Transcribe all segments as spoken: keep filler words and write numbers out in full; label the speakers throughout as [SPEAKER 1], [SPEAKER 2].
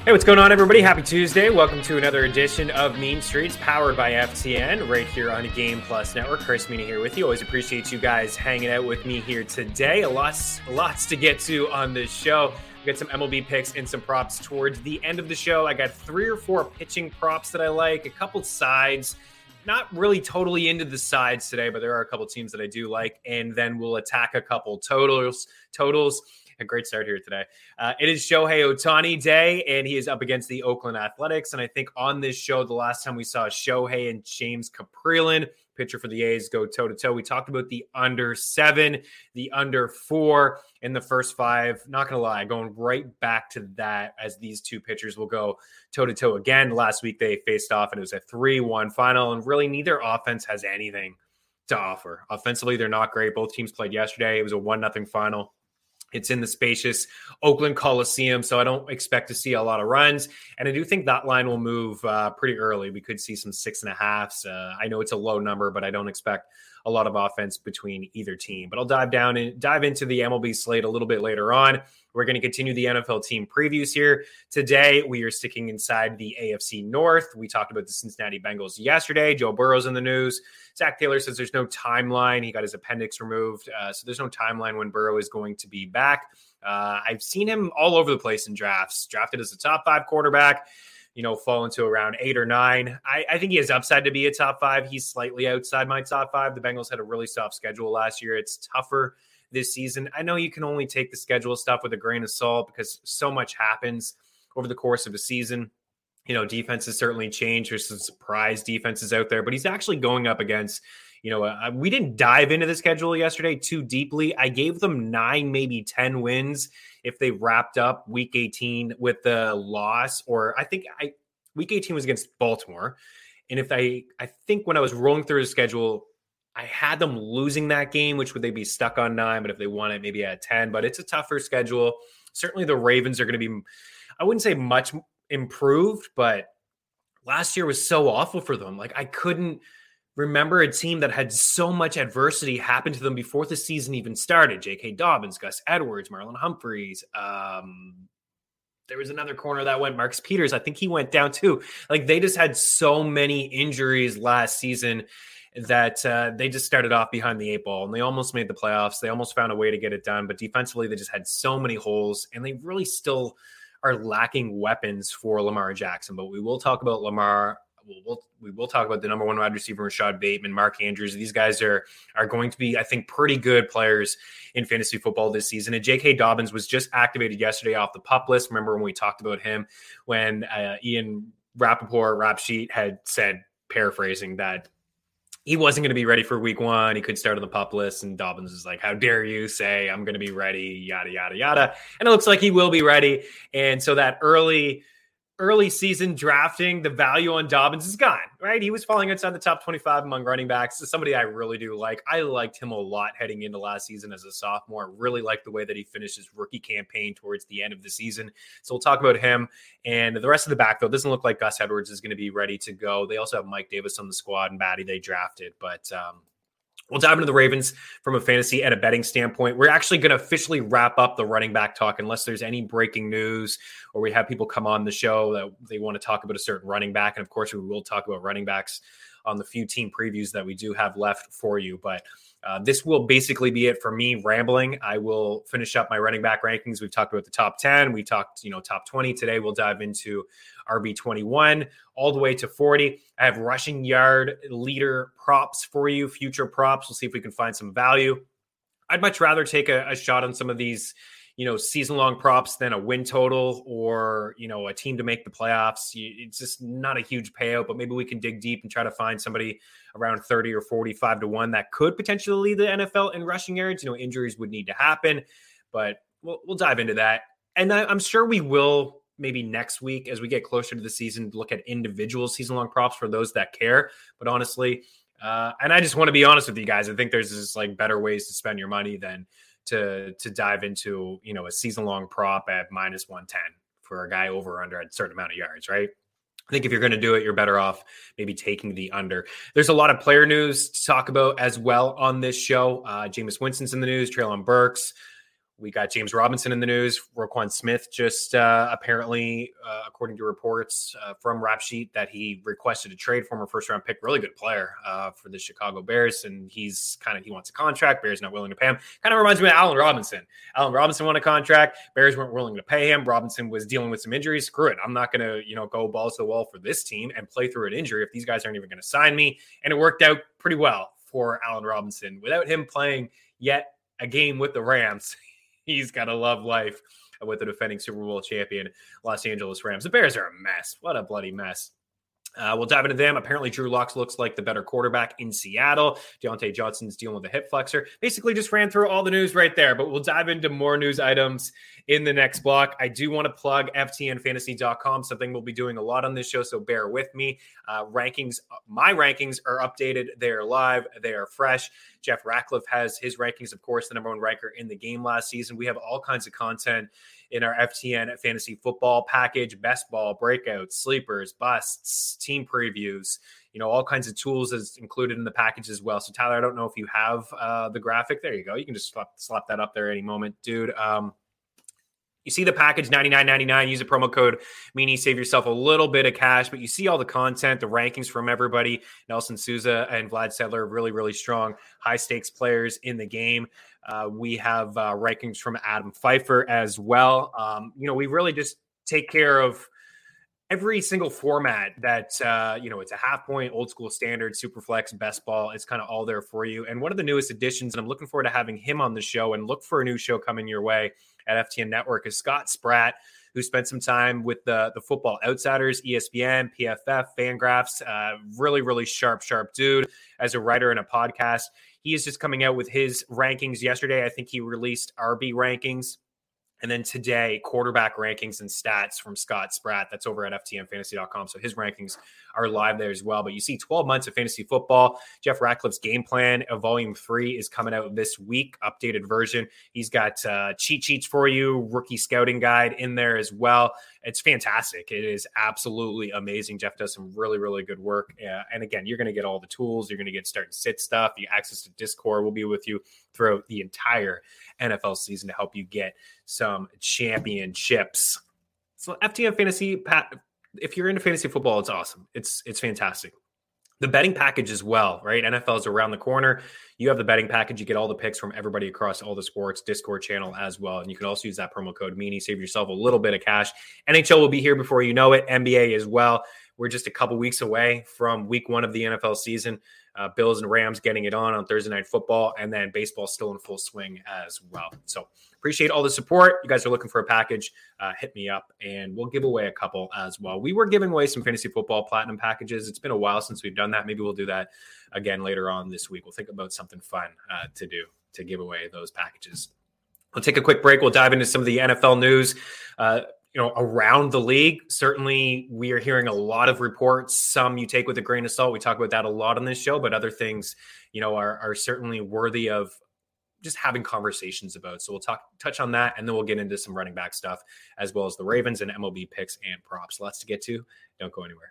[SPEAKER 1] Hey, what's going on, everybody? Happy Tuesday. Welcome to another edition of Mean Streets, powered by F T N, right here on Game Plus Network. Chris Mina here with you. Always appreciate you guys hanging out with me here today. A lots, lots to get to on this show. We got some M L B picks and some props towards the end of the show. I got three or four pitching props that I like, a couple sides. Not really totally into the sides today, but there are a couple teams that I do like, and then we'll attack a couple totals. Totals. A great start here today. Uh, it is Shohei Ohtani Day, and he is up against the Oakland Athletics. And I think on this show, the last time we saw Shohei and James Kaprielian, pitcher for the A's, go toe-to-toe, we talked about the under seven, the under four in the first five. Not going to lie, going right back to that as these two pitchers will go toe-to-toe again. Last week they faced off, and it was a three one final, and really neither offense has anything to offer. Offensively, they're not great. Both teams played yesterday. It was a one nothing final. It's in the spacious Oakland Coliseum, so I don't expect to see a lot of runs. And I do think that line will move uh, pretty early. We could see some six and a halves. Uh, I know it's a low number, but I don't expect a lot of offense between either team. But I'll dive down and dive into the M L B slate a little bit later on. We're going to continue the N F L team previews here. Today, we are sticking inside the A F C North. We talked about the Cincinnati Bengals yesterday. Joe Burrow's in the news. Zach Taylor says there's no timeline. He got his appendix removed. Uh, so there's no timeline when Burrow is going to be back. Uh, I've seen him all over the place in drafts. Drafted as a top five quarterback, you know, fall into around eight or nine. I, I think he has upside to be a top five. He's slightly outside my top five. The Bengals had a really soft schedule last year. It's tougher this season. I know you can only take the schedule stuff with a grain of salt because so much happens over the course of a season. You know, defenses certainly change. There's some surprise defenses out there, but he's actually going up against, you know, uh, we didn't dive into the schedule yesterday too deeply. I gave them nine, maybe ten wins if they wrapped up week eighteen with the loss, or I think I week eighteen was against Baltimore. And if I, I think when I was rolling through the schedule, I had them losing that game, which would they be stuck on nine, but if they won it, maybe at ten, but it's a tougher schedule. Certainly the Ravens are going to be, I wouldn't say much improved, but last year was so awful for them. Like I couldn't remember a team that had so much adversity happen to them before the season even started. J K. Dobbins, Gus Edwards, Marlon Humphreys. Um, there was another corner that went, Marcus Peters. I think he went down too. Like they just had so many injuries last season that uh, they just started off behind the eight ball, and they almost made the playoffs. They almost found a way to get it done, but defensively they just had so many holes, and they really still are lacking weapons for Lamar Jackson. But we will talk about Lamar. We'll, we'll, we will talk about the number one wide receiver, Rashad Bateman, Mark Andrews. These guys are are going to be, I think, pretty good players in fantasy football this season. And J K. Dobbins was just activated yesterday off the PUP list. Remember when we talked about him when uh, Ian Rappaport, Rap Sheet, had said, paraphrasing, that he wasn't going to be ready for week one. He could start on the PUP list. And Dobbins is like, how dare you say I'm going to be ready, yada, yada, yada. And it looks like he will be ready. And so that early, early season drafting, the value on Dobbins is gone, right? He was falling outside the top twenty-five among running backs. So somebody I really do like. I liked him a lot heading into last season as a sophomore. Really liked the way that he finished his rookie campaign towards the end of the season. So we'll talk about him. And the rest of the backfield doesn't look like Gus Edwards is going to be ready to go. They also have Mike Davis on the squad and Batty they drafted. But um, we'll dive into the Ravens from a fantasy and a betting standpoint. We're actually going to officially wrap up the running back talk unless there's any breaking news or we have people come on the show that they want to talk about a certain running back. And of course, we will talk about running backs on the few team previews that we do have left for you. But uh, this will basically be it for me rambling. I will finish up my running back rankings. We've talked about the top ten. We talked, you know, top twenty. Today we'll dive into R B twenty-one all the way to forty. I have rushing yard leader props for you, future props. We'll see if we can find some value. I'd much rather take a, a shot on some of these, you know, season-long props than a win total or, you know, a team to make the playoffs. It's just not a huge payout, but maybe we can dig deep and try to find somebody around thirty or forty-five to one that could potentially lead the N F L in rushing yards. You know, injuries would need to happen, but we'll, we'll dive into that. And I, I'm sure we will maybe next week as we get closer to the season, look at individual season-long props for those that care. But honestly, uh, and I just want to be honest with you guys, I think there's just like better ways to spend your money than to to dive into, you know, a season-long prop at minus one ten for a guy over or under a certain amount of yards, right? I think if you're going to do it, you're better off maybe taking the under. There's a lot of player news to talk about as well on this show. Uh, Jameis Winston's in the news, Treylon Burks. We got James Robinson in the news. Roquan Smith just uh, apparently, uh, according to reports uh, from Rap Sheet, that he requested a trade, former first round pick, really good player uh, for the Chicago Bears. And he's kind of, he wants a contract. Bears not willing to pay him. Kind of reminds me of Allen Robinson. Allen Robinson won a contract. Bears weren't willing to pay him. Robinson was dealing with some injuries. Screw it. I'm not going to, you know, go balls to the wall for this team and play through an injury if these guys aren't even going to sign me. And it worked out pretty well for Allen Robinson. Without him playing yet a game with the Rams, he's got to love life with the defending Super Bowl champion Los Angeles Rams. The Bears are a mess. What a bloody mess. Uh, we'll dive into them. Apparently, Drew Lock looks like the better quarterback in Seattle. Deontay Johnson's dealing with a hip flexor. Basically, just ran through all the news right there, but we'll dive into more news items in the next block. I do want to plug F T N fantasy dot com, something we'll be doing a lot on this show, so bear with me. Uh, rankings, my rankings are updated. They are live. They are fresh. Jeff Ratcliffe has his rankings, of course, the number one ranker in the game last season. We have all kinds of content in our F T N fantasy football package, best ball, breakouts, sleepers, busts, team previews, you know, all kinds of tools is included in the package as well. So Tyler, I don't know if you have uh, the graphic. There you go. You can just slap, slap that up there any moment, dude. Um, You see the package, ninety-nine ninety-nine. Use a promo code Meanie, save yourself a little bit of cash. But you see all the content, the rankings from everybody. Nelson Sousa and Vlad Sedler, really, really strong, high-stakes players in the game. Uh, we have uh, rankings from Adam Pfeiffer as well. Um, you know, we really just take care of every single format that, uh, you know, it's a half point, old school standard, super flex, best ball. It's kind of all there for you. And one of the newest additions, and I'm looking forward to having him on the show, and look for a new show coming your way at F T N Network, is Scott Spratt, who spent some time with the, the Football Outsiders, E S P N, P F F, Fangraphs. Uh, really, really sharp, sharp dude as a writer and a podcast. He is just coming out with his rankings yesterday. I think he released R B rankings. And then today, quarterback rankings and stats from Scott Spratt. That's over at F T N fantasy dot com. So his rankings are live there as well. But you see twelve months of fantasy football. Jeff Ratcliffe's game plan of volume three is coming out this week, updated version. He's got uh, cheat sheets for you, rookie scouting guide in there as well. It's fantastic. It is absolutely amazing. Jeff does some really, really good work. Uh, and again, you're going to get all the tools. You're going to get start and sit stuff. You access to Discord. We'll be with you throughout the entire N F L season to help you get some championships. So F T N Fantasy, if you're into fantasy football, it's awesome. It's it's fantastic. The betting package as well, right? N F L is around the corner. You have the betting package. You get all the picks from everybody across all the sports, Discord channel as well. And you can also use that promo code Meanie, save yourself a little bit of cash. N H L will be here before you know it. N B A as well. We're just a couple weeks away from week one of the N F L season. Uh, Bills and Rams getting it on on Thursday Night Football, and then baseball still in full swing as well. So appreciate all the support. You guys are looking for a package, uh, hit me up, and we'll give away a couple as well. We were giving away some fantasy football platinum packages. It's been a while since we've done that. Maybe we'll do that again later on this week. We'll think about something fun uh, to do to give away those packages. We'll take a quick break. We'll dive into some of the N F L news. Uh, You know, around the league, certainly we are hearing a lot of reports. Some you take with a grain of salt. We talk about that a lot on this show, but other things, you know, are, are certainly worthy of just having conversations about. So we'll talk, touch on that, and then we'll get into some running back stuff, as well as the Ravens and M L B picks and props. Lots to get to. Don't go anywhere.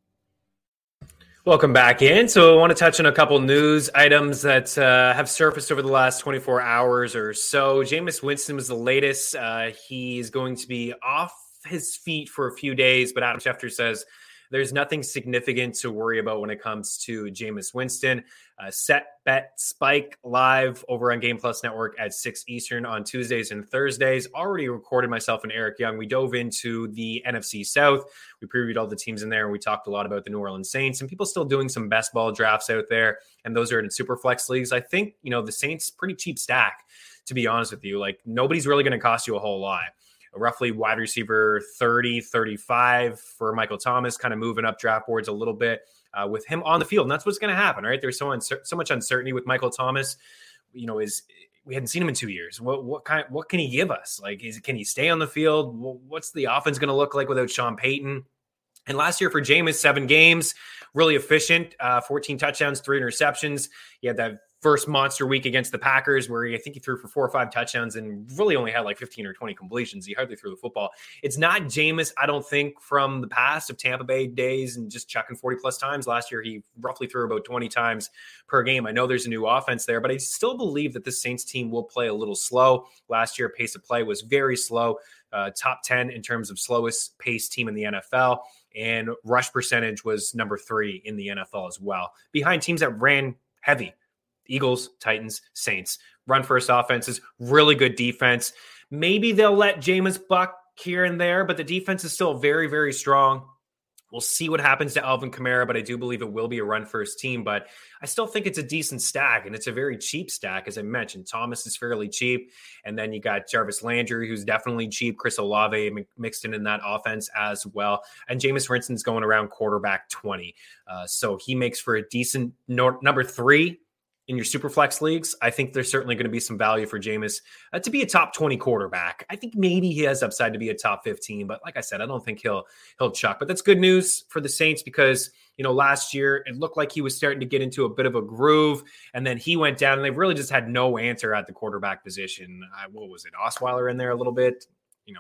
[SPEAKER 1] Welcome back in. So I want to touch on a couple news items that uh, have surfaced over the last twenty-four hours or so. Jameis Winston was the latest. Uh, he's going to be off his feet for a few days, but Adam Schefter says there's nothing significant to worry about when it comes to Jameis Winston. Uh, set, bet, spike live over on Game Plus Network at six Eastern on Tuesdays and Thursdays. Already recorded myself and Eric Young. We dove into the N F C South. We previewed all the teams in there, and we talked a lot about the New Orleans Saints, and people still doing some best ball drafts out there, and those are in super flex leagues. I think, you know, the Saints, pretty cheap stack, to be honest with you. Like, nobody's really going to cost you a whole lot. Roughly wide receiver thirty, thirty-five for Michael Thomas, kind of moving up draft boards a little bit uh, with him on the field. And that's what's going to happen, right? There's so uncer- so much uncertainty with Michael Thomas. You know, is we hadn't seen him in two years. What what kind? What can he give us? Like, is can he stay on the field? What's the offense going to look like without Sean Payton? And last year for Jameis, seven games, really efficient, uh, fourteen touchdowns, three interceptions. He had that first monster week against the Packers where he, I think he threw for four or five touchdowns and really only had like fifteen or twenty completions. He hardly threw the football. It's not Jameis, I don't think, from the past of Tampa Bay days and just chucking forty plus times. Last year, he roughly threw about twenty times per game. I know there's a new offense there, but I still believe that the Saints team will play a little slow. Last year, pace of play was very slow, uh, top ten in terms of slowest pace team in the N F L. And rush percentage was number three in the N F L as well, behind teams that ran heavy. Eagles, Titans, Saints. Run first offenses, really good defense. Maybe they'll let Jameis buck here and there, but the defense is still very, very strong. We'll see what happens to Alvin Kamara, but I do believe it will be a run first team. But I still think it's a decent stack, and it's a very cheap stack. As I mentioned, Thomas is fairly cheap. And then you got Jarvis Landry, who's definitely cheap. Chris Olave mixed in in that offense as well. And Jameis Winston's going around quarterback twenty. Uh, so he makes for a decent no- number three in your super flex leagues. I think there's certainly going to be some value for Jameis uh, to be a top twenty quarterback. I think maybe he has upside to be a top fifteen, but like I said, I don't think he'll he'll chuck. But that's good news for the Saints because, you know, last year it looked like he was starting to get into a bit of a groove, and then he went down, and they really just had no answer at the quarterback position. Uh, what was it? Osweiler in there a little bit, you know.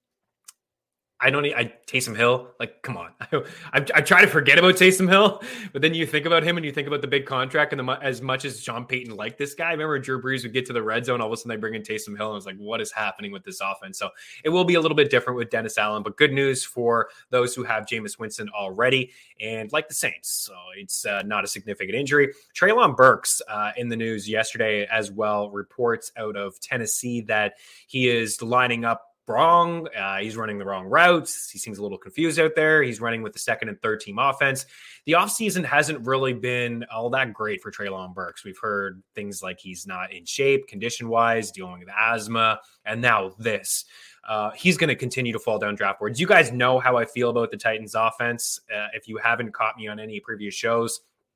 [SPEAKER 1] I don't need, I Taysom Hill, like, come on. I, I, I try to forget about Taysom Hill, but then you think about him and you think about the big contract and the, as much as Sean Payton liked this guy, I remember Drew Brees would get to the red zone, all of a sudden they bring in Taysom Hill, and I was like, what is happening with this offense? So it will be a little bit different with Dennis Allen, but good news for those who have Jameis Winston already, and like the Saints, so it's uh, not a significant injury. Treylon Burks uh, in the news yesterday as well, reports out of Tennessee that he is lining up wrong. Uh, he's running the wrong routes. He seems a little confused out there. He's running with the second and third team offense. The offseason hasn't really been all that great for Treylon Burks. We've heard things like he's not in shape, condition-wise, dealing with asthma, and now this. Uh, he's going to continue to fall down draft boards. You guys know how I feel about the Titans offense. Uh, if you haven't caught me on any previous shows,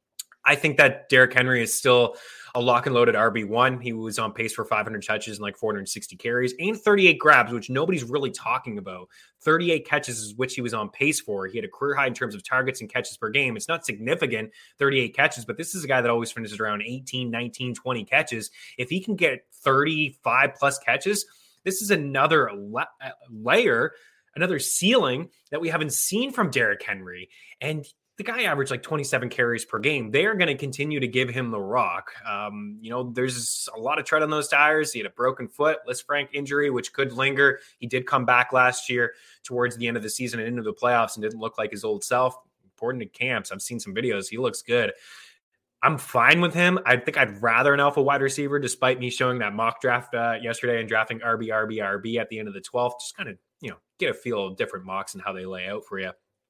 [SPEAKER 1] I think that Derrick Henry is still a lock and loaded R B one. He was on pace for five hundred touches and like four hundred sixty carries and thirty-eight grabs, which nobody's really talking about. thirty-eight catches is which he was on pace for. He had a career high in terms of targets and catches per game. It's not significant, thirty-eight catches, but this is a guy that always finishes around eighteen, nineteen, twenty catches. If he can get thirty-five plus catches, this is another la- layer, another ceiling that we haven't seen from Derrick Henry. And the guy averaged like twenty-seven carries per game. They are going to continue to give him the rock. Um, you know, there's a lot of tread on those tires. He had a broken foot, Lisfranc injury, which could linger. He did come back last year towards the end of the season and into the playoffs and didn't look like his old self. According to camps, I've seen some videos. He looks good. I'm fine with him. I think I'd rather an alpha wide receiver, despite me showing that mock draft uh, yesterday and drafting R B, R B, R B at the end of the twelfth. Just kind of, you know, get a feel of different mocks and how they lay out for you.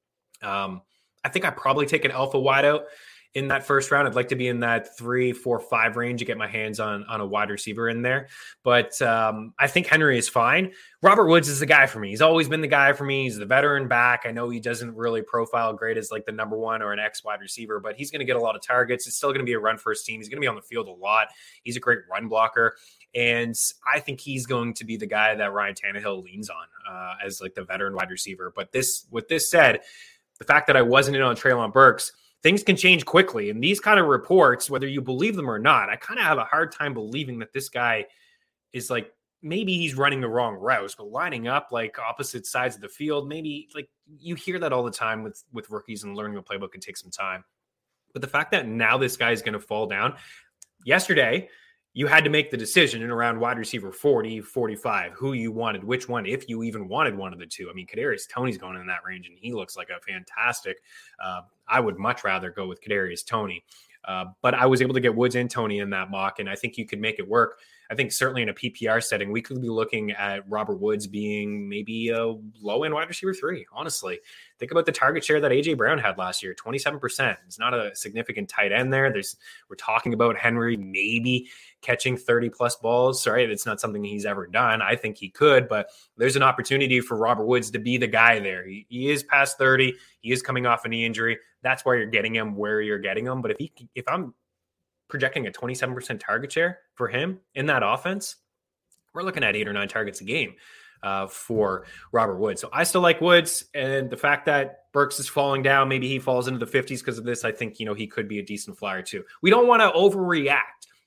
[SPEAKER 1] Um, I think I probably take an alpha wideout in that first round. I'd like to be in that three, four, five range to get my hands on, on a wide receiver in there. But um, I think Henry is fine. Robert Woods is the guy for me. He's always been the guy for me. He's the veteran back. I know he doesn't really profile great as like the number one or an X wide receiver, but he's going to get a lot of targets. It's still going to be a run first team. He's going to be on the field a lot. He's a great run blocker. And I think he's going to be the guy that Ryan Tannehill leans on uh, as like the veteran wide receiver. But this, with this said, the fact that I wasn't in on Treylon Burks, things can change quickly. And these kind of reports, whether you believe them or not, I kind of have a hard time believing that this guy is like, maybe he's running the wrong routes, but lining up like opposite sides of the field, maybe like you hear that all the time with, with rookies, and learning the playbook can take some time. But the fact that now this guy is going to fall down, yesterday, you had to make the decision in around wide receiver forty, forty-five, who you wanted, which one, if you even wanted one of the two. I mean, Kadarius Toney's going in that range, and he looks like a fantastic. Uh, I would much rather go with Kadarius Toney. Uh, but I was able to get Woods and Toney in that mock, and I think you could make it work. I think certainly in a P P R setting, we could be looking at Robert Woods being maybe a low-end wide receiver three, honestly. Think about the target share that A J Brown had last year, twenty-seven percent. It's not a significant tight end there. There's We're talking about Henry maybe catching thirty-plus balls. Sorry, it's not something he's ever done. I think he could, but there's an opportunity for Robert Woods to be the guy there. He, he is past thirty. He is coming off a knee injury. That's why you're getting him where you're getting him. But if he, if I'm projecting a twenty-seven percent target share for him in that offense, we're looking at eight or nine targets a game uh, for Robert Woods. So I still like Woods, and the fact that Burks is falling down, maybe he falls into the fifties because of this, I think, you know, he could be a decent flyer too. We don't want to overreact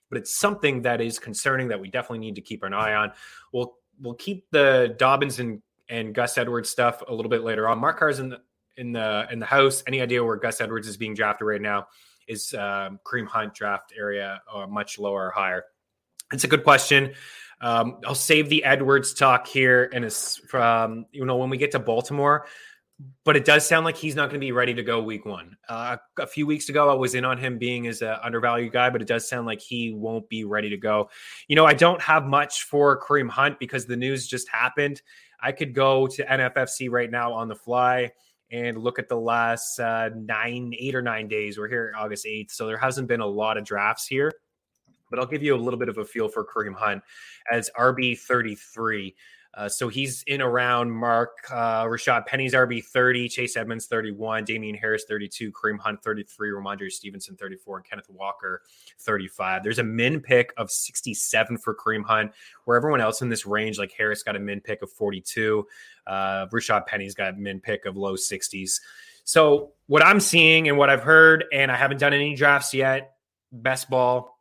[SPEAKER 1] but it's something that is concerning that we definitely need to keep an eye on. We'll we'll keep the Dobbins and, and Gus Edwards stuff a little bit later on. Mark Carr's in the, in the, in the house. Any idea where Gus Edwards is being drafted right now? Is um, Kareem Hunt draft area or much lower or higher? It's a good question. Um, I'll save the Edwards talk here, and it's from, you know, when we get to Baltimore, but it does sound like he's not going to be ready to go week one. Uh, a few weeks ago, I was in on him being as an undervalued guy, but it does sound like he won't be ready to go. You know, I don't have much for Kareem Hunt because the news just happened. I could go to N F F C right now on the fly and look at the last uh, nine, eight or nine days. We're here August eighth, so there hasn't been a lot of drafts here. But I'll give you a little bit of a feel for Kareem Hunt as R B thirty-three. Uh, so he's in around Mark, uh, Rashad Penny's R B thirty, Chase Edmonds thirty-one, Damian Harris thirty-two, Kareem Hunt thirty-three, Ramondre Stevenson thirty-four, and Kenneth Walker thirty-five. There's a min pick of sixty-seven for Kareem Hunt, where everyone else in this range, like Harris got a min pick of forty-two, uh, Rashad Penny's got a min pick of low sixties. So what I'm seeing and what I've heard, and I haven't done any drafts yet, best ball,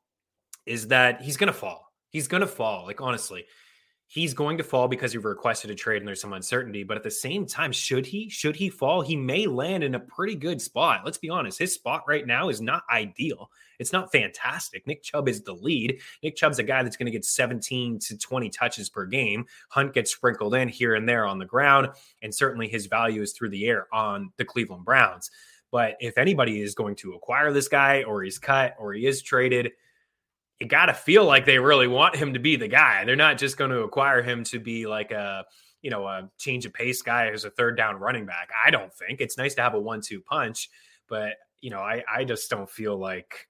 [SPEAKER 1] is that he's going to fall. He's going to fall. Like, honestly, he's going to fall because you've requested a trade and there's some uncertainty. But at the same time, should he, should he fall? He may land in a pretty good spot. Let's be honest. His spot right now is not ideal. It's not fantastic. Nick Chubb is the lead. Nick Chubb's a guy that's going to get seventeen to twenty touches per game. Hunt gets sprinkled in here and there on the ground. And certainly his value is through the air on the Cleveland Browns. But if anybody is going to acquire this guy, or he's cut, or he is traded, you got to feel like they really want him to be the guy. They're not just going to acquire him to be like a, you know, a change of pace guy who's a third down running back. I don't think. It's nice to have a one two punch, but, you know, I, I just don't feel like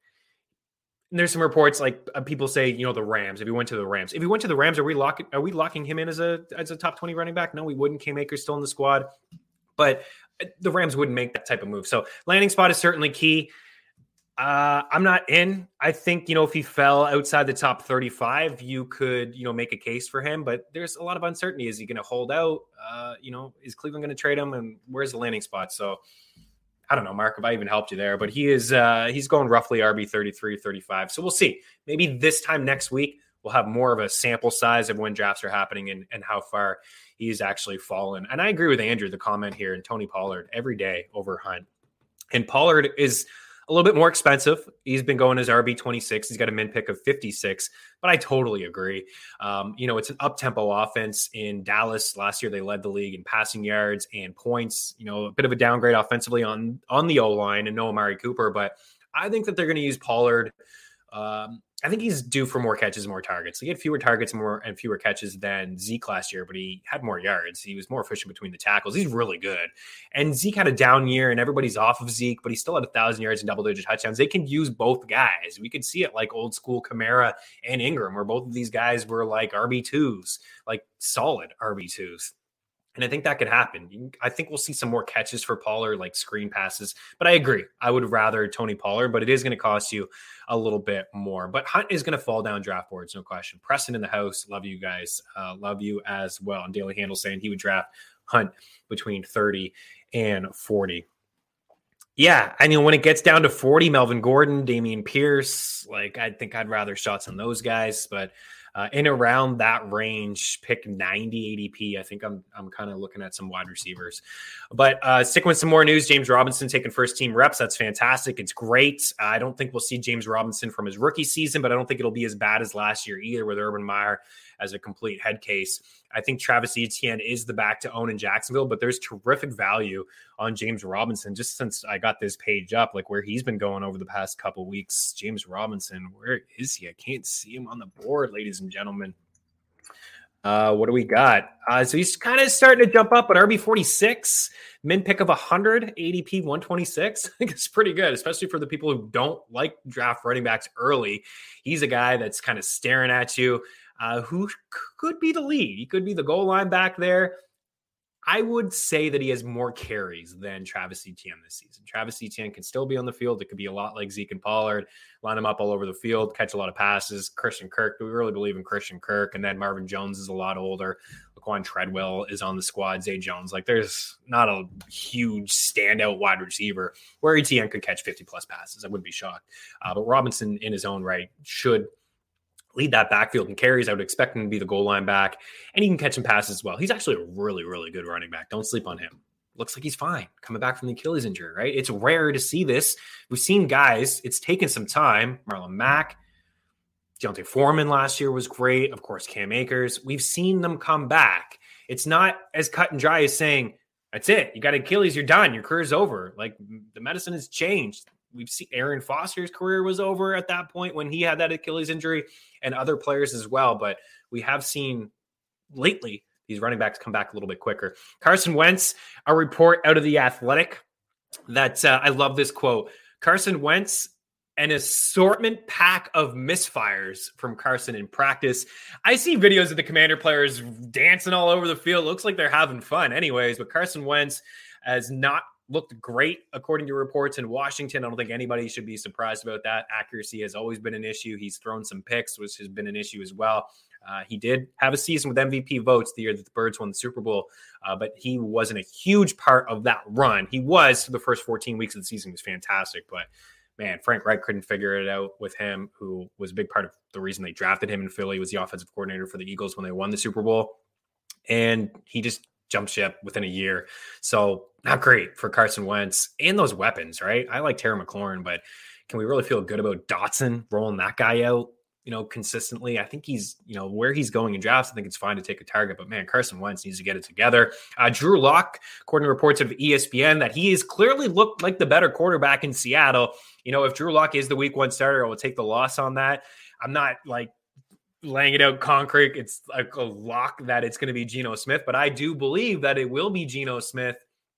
[SPEAKER 1] there's some reports like uh, people say, you know, the Rams, if he went to the Rams, if he went to the Rams, are we locking, are we locking him in as a, as a top twenty running back? No, we wouldn't. Cam Akers still in the squad, but the Rams wouldn't make that type of move. So landing spot is certainly key. Uh, I'm not in. I think, you know, if he fell outside the top thirty-five, you could, you know, make a case for him, but there's a lot of uncertainty. Is he going to hold out? Uh, you know, is Cleveland going to trade him, and where's the landing spot? So I don't know, Mark, if I even helped you there, but he is, uh, he's going roughly R B thirty-three, thirty-five. So we'll see. Maybe this time next week, we'll have more of a sample size of when drafts are happening and, and how far he's actually fallen. And I agree with Andrew, the comment here, and Tony Pollard every day over Hunt. And Pollard is a little bit more expensive. He's been going as R B twenty-six. He's got a min pick of fifty-six, but I totally agree. Um, you know, it's an up-tempo offense in Dallas. Last year, they led the league in passing yards and points. You know, a bit of a downgrade offensively on, on the O-line and no Amari Cooper, but I think that they're going to use Pollard. Um, I think he's due for more catches and more targets. He had fewer targets more and fewer catches than Zeke last year, but he had more yards. He was more efficient between the tackles. He's really good. And Zeke had a down year, and everybody's off of Zeke, but he still had one thousand yards and double-digit touchdowns. They can use both guys. We could see it like old-school Kamara and Ingram, where both of these guys were like R B twos, like solid R B twos. And I think that could happen. I think we'll see some more catches for Pollard, like screen passes. But I agree. I would rather Tony Pollard, but it is going to cost you a little bit more. But Hunt is going to fall down draft boards, no question. Preston in the house. Love you guys. Uh, love you as well. And Daily Handle saying he would draft Hunt between thirty and forty. Yeah, I mean, when it gets down to forty, Melvin Gordon, Dameon Pierce, like I think I'd rather shots on those guys. But Uh, in around that range, pick ninety A D P. I think I'm I'm kind of looking at some wide receivers. But uh, sticking with some more news, James Robinson taking first team reps. That's fantastic. It's great. Uh, I don't think we'll see James Robinson from his rookie season, but I don't think it'll be as bad as last year either with Urban Meyer as a complete head case. I think Travis Etienne is the back to own in Jacksonville, but there's terrific value on James Robinson. Just since I got this page up, like where he's been going over the past couple weeks, James Robinson, where is he? I can't see him on the board, ladies and gentlemen. Uh, what do we got? Uh, so he's kind of starting to jump up, but R B forty-six, min pick of one hundred, A D P one twenty-six. I think it's pretty good, especially for the people who don't like draft running backs early. He's a guy that's kind of staring at you. Uh, who could be the lead? He could be the goal line back there. I would say that he has more carries than Travis Etienne this season. Travis Etienne can still be on the field. It could be a lot like Zeke and Pollard, line him up all over the field, catch a lot of passes. Christian Kirk, we really believe in Christian Kirk. And then Marvin Jones is a lot older. Laquan Treadwell is on the squad. Zay Jones. Like there's not a huge standout wide receiver where Etienne could catch fifty plus passes. I wouldn't be shocked. Uh, but Robinson in his own right should lead that backfield and carries. I would expect him to be the goal line back, and he can catch some passes as well. He's actually a really, really good running back. Don't sleep on him. Looks like he's fine coming back from the Achilles injury, right? It's rare to see this. We've seen guys, it's taken some time. Marlon Mack, D'Onta Foreman last year was great. Of course, Cam Akers. We've seen them come back. It's not as cut and dry as saying, that's it. You got Achilles, you're done. Your career's over. Like, the medicine has changed. We've seen Aaron Foster's career was over at that point when he had that Achilles injury, and other players as well. But we have seen lately these running backs come back a little bit quicker. Carson Wentz, a report out of The Athletic that uh, I love this quote. Carson Wentz, an assortment pack of misfires from Carson in practice. I see videos of the Commander players dancing all over the field. Looks like they're having fun anyways, but Carson Wentz has not looked great according to reports in Washington. I don't think anybody should be surprised about that. Accuracy has always been an issue. He's thrown some picks, which has been an issue as well. Uh, he did have a season with M V P votes the year that the Birds won the Super Bowl, uh, but he wasn't a huge part of that run. He was for the first fourteen weeks of the season. He was fantastic, but man, Frank Reich couldn't figure it out with him, who was a big part of the reason they drafted him in Philly. He was the offensive coordinator for the Eagles when they won the Super Bowl, and he just jumped ship within a year. So not great for Carson Wentz and those weapons, right? I like Terry McLaurin, but can we really feel good about Dotson rolling that guy out, you know, consistently? I think he's, you know, where he's going in drafts, I think it's fine to take a target, but man, Carson Wentz needs to get it together. Uh, Drew Lock, according to reports of E S P N, that he has clearly looked like the better quarterback in Seattle. You know, if Drew Lock is the week one starter, I will take the loss on that. I'm not like laying it out concrete. It's like a lock that it's going to be Geno Smith, but I do believe that it will be Geno Smith.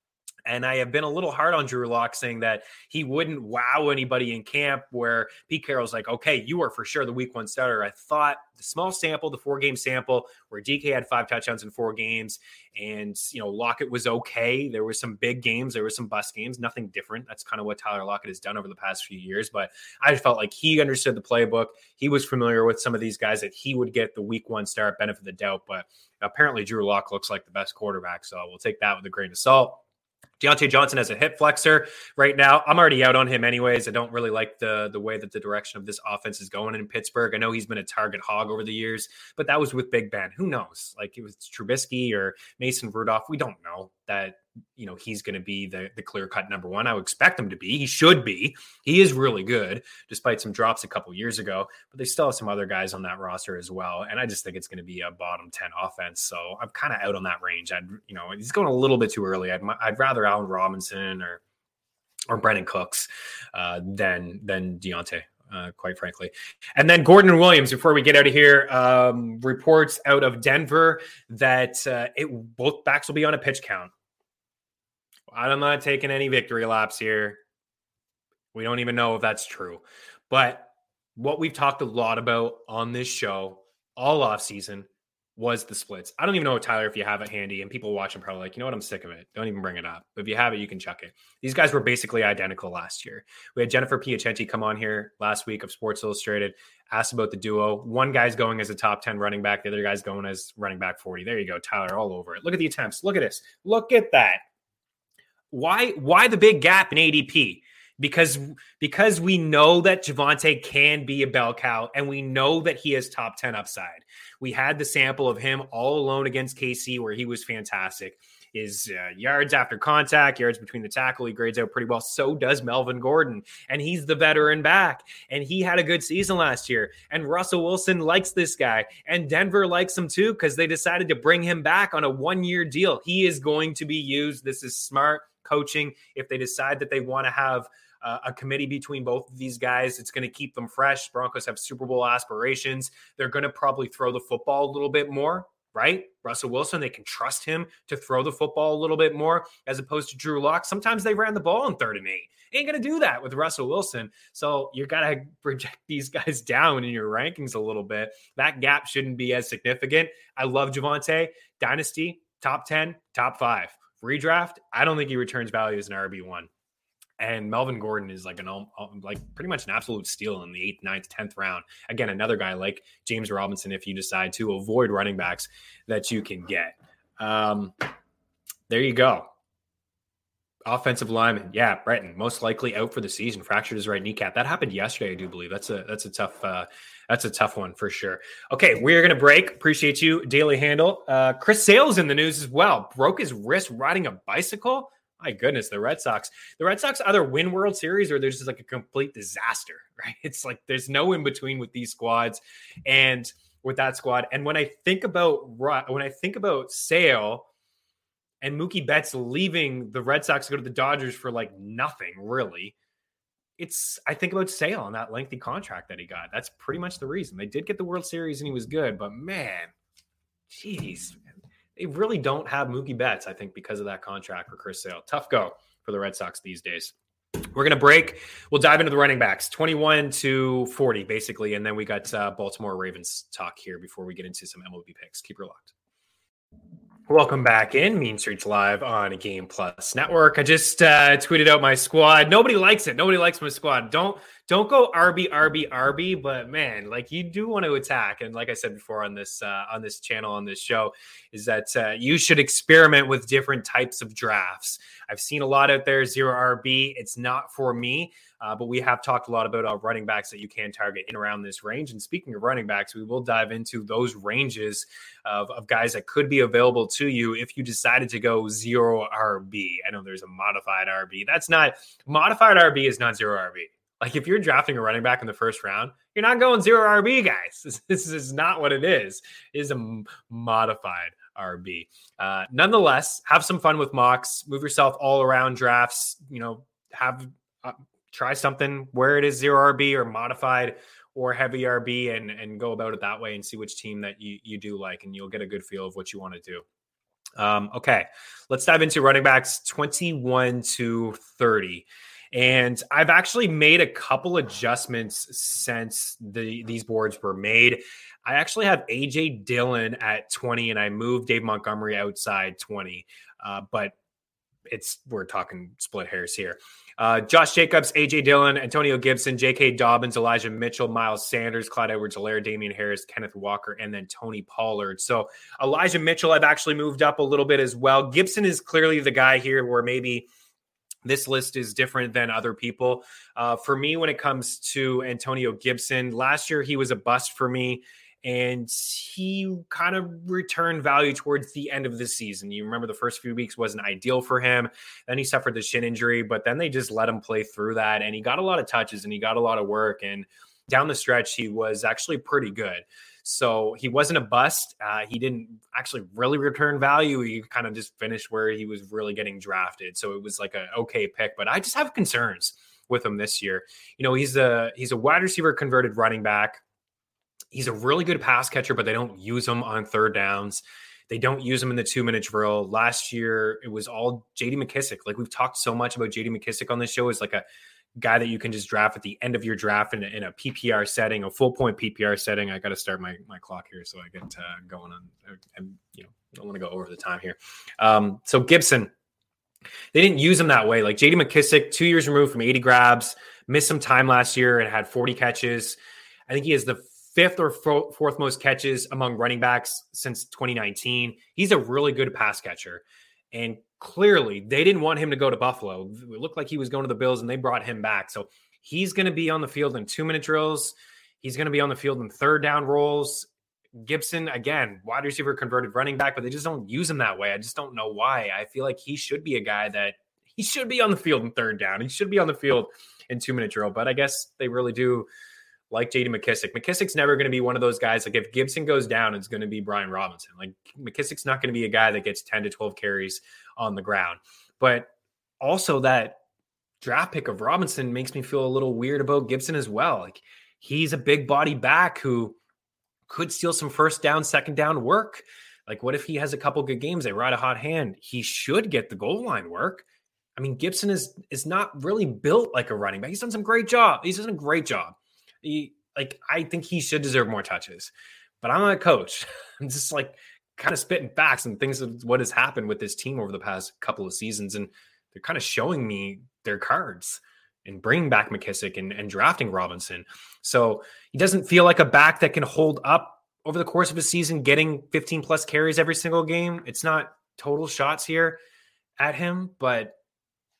[SPEAKER 1] And I have been a little hard on Drew Lock, saying that he wouldn't wow anybody in camp, where Pete Carroll's like, okay, you are for sure the week one starter. I thought the small sample, the four game sample where D K had five touchdowns in four games and, you know, Lockett was okay. There were some big games. There were some bust games, nothing different. That's kind of what Tyler Lockett has done over the past few years. But I felt like he understood the playbook. He was familiar with some of these guys, that he would get the week one start, benefit of the doubt. But apparently Drew Lock looks like the best quarterback. So we'll take that with a grain of salt. Deontay Johnson has a hip flexor right now. I'm already out on him anyways. I don't really like the, the way that the direction of this offense is going in Pittsburgh. I know he's been a target hog over the years, but that was with Big Ben. Who knows? Like, it was Trubisky or Mason Rudolph. We don't know that, you know, he's going to be the, the clear-cut number one. I would expect him to be. He should be. He is really good, despite some drops a couple years ago. But they still have some other guys on that roster as well. And I just think it's going to be a bottom ten offense. So I'm kind of out on that range. I'd, you know, he's going a little bit too early. I'd, I'd rather Allen Robinson or or Brennan Cooks uh, than than Deontay. Uh, quite frankly. And then Gordon Williams, before we get out of here, um, reports out of Denver that uh, it both backs will be on a pitch count. I'm not taking any victory laps here. We don't even know if that's true. But what we've talked a lot about on this show all offseason was the splits. I don't even know, Tyler, if you have it handy, and people watching probably like, you know what, I'm sick of it. Don't even bring it up. But if you have it, you can chuck it. These guys were basically identical last year. We had Jennifer Piacenti come on here last week of Sports Illustrated, asked about the duo. One guy's going as a top ten running back. The other guy's going as running back forty. There you go, Tyler, all over it. Look at the attempts. Look at this. Look at that. Why, why the big gap in A D P? Because, because we know that Javonte can be a bell cow, and we know that he has top ten upside. We had the sample of him all alone against K C where he was fantastic. His uh, yards after contact, yards between the tackle, he grades out pretty well. So does Melvin Gordon, and he's the veteran back, and he had a good season last year. And Russell Wilson likes this guy, and Denver likes him too, because they decided to bring him back on a one-year deal. He is going to be used. This is smart coaching. If they decide that they want to have Uh, a committee between both of these guys, it's going to keep them fresh. Broncos have Super Bowl aspirations. They're going to probably throw the football a little bit more, right? Russell Wilson, they can trust him to throw the football a little bit more as opposed to Drew Lock. Sometimes they ran the ball in third and eight. Ain't going to do that with Russell Wilson. So you got to project these guys down in your rankings a little bit. That gap shouldn't be as significant. I love Javonte. Dynasty, top ten, top five. Redraft, I don't think he returns value as an R B one. And Melvin Gordon is like an like pretty much an absolute steal in the eighth, ninth, tenth round. Again, another guy like James Robinson, if you decide to avoid running backs that you can get. Um, there you go. Offensive lineman, yeah, Breton, most likely out for the season, fractured his right kneecap. That happened yesterday, I do believe. That's a that's a tough uh, that's a tough one for sure. Okay, we're gonna break. Appreciate you, Daily Handle. Uh, Chris Sale's in the news as well. Broke his wrist riding a bicycle. My goodness, the Red Sox. The Red Sox either win World Series or there's just like a complete disaster, right? It's like there's no in between with these squads and with that squad. And when I think about when I think about Sale and Mookie Betts leaving the Red Sox to go to the Dodgers for like nothing, really, it's I think about Sale on that lengthy contract that he got. That's pretty much the reason. They did get the World Series and he was good, but man, geez, they really don't have Mookie Betts, I think, because of that contract for Chris Sale. Tough go for the Red Sox these days. We're going to break. We'll dive into the running backs, twenty-one to forty, basically, and then we got uh, Baltimore Ravens talk here before we get into some M L B picks. Keep her locked. Welcome back in Mean Streets Live on Game Plus Network. I just uh, tweeted out my squad. Nobody likes it. Nobody likes my squad. Don't don't go R B R B R B. But man, like you do want to attack. And like I said before on this uh, on this channel on this show, is that uh, you should experiment with different types of drafts. I've seen a lot out there. Zero R B. It's not for me. Uh, but we have talked a lot about uh, running backs that you can target in around this range. And speaking of running backs, we will dive into those ranges of, of guys that could be available to you if you decided to go zero R B. I know there's a modified R B. That's not modified R B is not zero R B. Like if you're drafting a running back in the first round, you're not going zero R B, guys. This, this is not what it is. It is a modified R B. Uh, nonetheless, have some fun with mocks. Move yourself all around drafts. You know, have uh, try something where it is zero R B or modified or heavy R B and, and go about it that way and see which team that you, you do like, and you'll get a good feel of what you want to do. Um, okay, let's dive into running backs twenty-one to thirty. And I've actually made a couple adjustments since the these boards were made. I actually have A J Dillon at twenty, and I moved Dave Montgomery outside twenty. Uh, but it's we're talking split hairs here. Uh, Josh Jacobs, A J Dillon, Antonio Gibson, J K Dobbins, Elijah Mitchell, Miles Sanders, Clyde Edwards-Helaire, Damian Harris, Kenneth Walker, and then Tony Pollard. So Elijah Mitchell, I've actually moved up a little bit as well. Gibson is clearly the guy here where maybe this list is different than other people. Uh, for me, when it comes to Antonio Gibson, last year he was a bust for me, and he kind of returned value towards the end of the season. You remember the first few weeks wasn't ideal for him. Then he suffered the shin injury, but then they just let him play through that, and he got a lot of touches and he got a lot of work. And down the stretch, he was actually pretty good. So he wasn't a bust. Uh, he didn't actually really return value. He kind of just finished where he was really getting drafted. So it was like an okay pick, but I just have concerns with him this year. You know, he's a, he's a wide receiver converted running back. He's a really good pass catcher, but they don't use him on third downs. They don't use him in the two-minute drill. Last year, it was all J D McKissic. Like we've talked so much about J D McKissic on this show as like a guy that you can just draft at the end of your draft in a, in a P P R setting, a full-point P P R setting. I got to start my my clock here so I get uh, going on. And you know, I don't want to go over the time here. Um, so Gibson, they didn't use him that way. Like J D McKissic, two years removed from eighty grabs, missed some time last year and had forty catches. I think he has the fifth or fo- fourth most catches among running backs since twenty nineteen. He's a really good pass catcher. And clearly they didn't want him to go to Buffalo. It looked like he was going to the Bills and they brought him back. So he's going to be on the field in two minute drills. He's going to be on the field in third down rolls. Gibson, again, wide receiver converted running back, but they just don't use him that way. I just don't know why. I feel like he should be a guy that he should be on the field in third down. He should be on the field in two minute drill, but I guess they really do like J D McKissic. McKissic's never going to be one of those guys. Like if Gibson goes down, it's going to be Brian Robinson. Like McKissic's not going to be a guy that gets ten to twelve carries on the ground. But also that draft pick of Robinson makes me feel a little weird about Gibson as well. Like he's a big body back who could steal some first down, second down work. Like what if he has a couple good games? They ride a hot hand. He should get the goal line work. I mean, Gibson is is not really built like a running back. He's done some great job. He's done a great job. He, like, I think he should deserve more touches, but I'm not a coach. I'm just like kind of spitting facts and things of what has happened with this team over the past couple of seasons. And they're kind of showing me their cards and bringing back McKissic and, and drafting Robinson. So he doesn't feel like a back that can hold up over the course of a season, getting fifteen plus carries every single game. It's not total shots here at him, but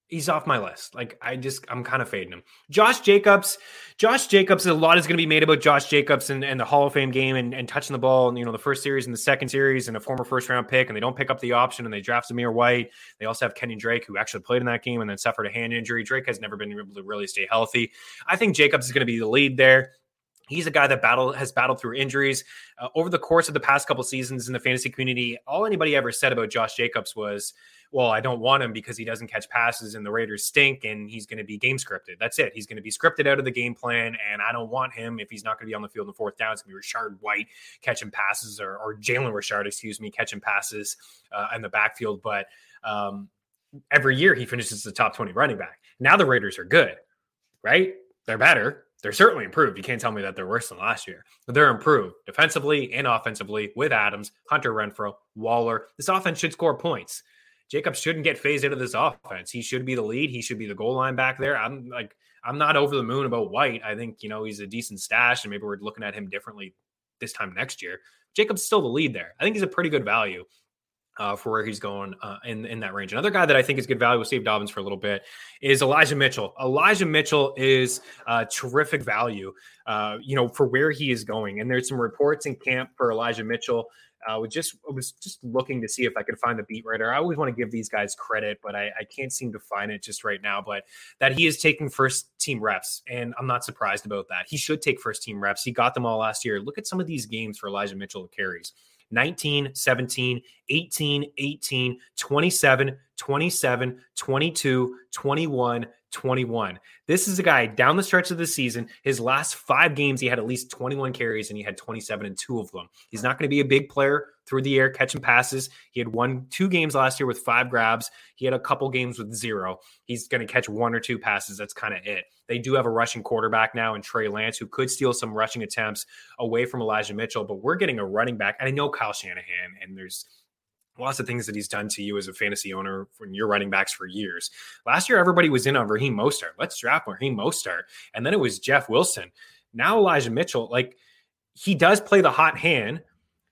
[SPEAKER 1] he's off my list. Like, I just, I'm kind of fading him. Josh Jacobs, Josh Jacobs, a lot is going to be made about Josh Jacobs and, and the Hall of Fame game and, and touching the ball, and, you know, the first series and the second series and a former first round pick, and they don't pick up the option and they draft Zamir White. They also have Kenyon Drake, who actually played in that game and then suffered a hand injury. Drake has never been able to really stay healthy. I think Jacobs is going to be the lead there. He's a guy that battle has battled through injuries uh, over the course of the past couple seasons in the fantasy community. All anybody ever said about Josh Jacobs was, well, I don't want him because he doesn't catch passes and the Raiders stink and he's going to be game scripted. That's it. He's going to be scripted out of the game plan, and I don't want him if he's not going to be on the field in the fourth down. It's going to be Rashard White catching passes, or, or Jalen Richard, excuse me, catching passes uh, in the backfield. But um, every year he finishes the top twenty running back. Now the Raiders are good, right? They're better. They're certainly improved. You can't tell me that they're worse than last year. But they're improved defensively and offensively with Adams, Hunter Renfrow, Waller. This offense should score points. Jacobs shouldn't get phased out of this offense. He should be the lead. He should be the goal line back there. I'm like, I'm not over the moon about White. I think, you know, he's a decent stash, and maybe we're looking at him differently this time next year. Jacobs is still the lead there. I think he's a pretty good value Uh, for where he's going uh, in, in that range. Another guy that I think is good value, we'll save Dobbins for a little bit, is Elijah Mitchell. Elijah Mitchell is uh, terrific value, uh, you know, for where he is going. And there's some reports in camp for Elijah Mitchell. I uh, just I was just looking to see if I could find the beat writer. I always want to give these guys credit, but I, I can't seem to find it just right now. But that he is taking first team reps, and I'm not surprised about that. He should take first team reps. He got them all last year. Look at some of these games for Elijah Mitchell carries. nineteen, seventeen, eighteen, eighteen, twenty-seven, twenty-seven, twenty-two, twenty-one, twenty-one. This is a guy down the stretch of the season. His last five games, he had at least twenty-one carries and he had twenty-seven in two of them. He's not going to be a big player through the air catching passes. He had one, two games last year with five grabs. He had a couple games with zero. He's going to catch one or two passes. That's kind of it. They do have a rushing quarterback now in Trey Lance, who could steal some rushing attempts away from Elijah Mitchell, but we're getting a running back. And I know Kyle Shanahan, and there's lots of things that he's done to you as a fantasy owner when you're running backs for years. Last year, everybody was in on Raheem Mostert. Let's draft Raheem Mostert. And then it was Jeff Wilson. Now Elijah Mitchell, like, he does play the hot hand.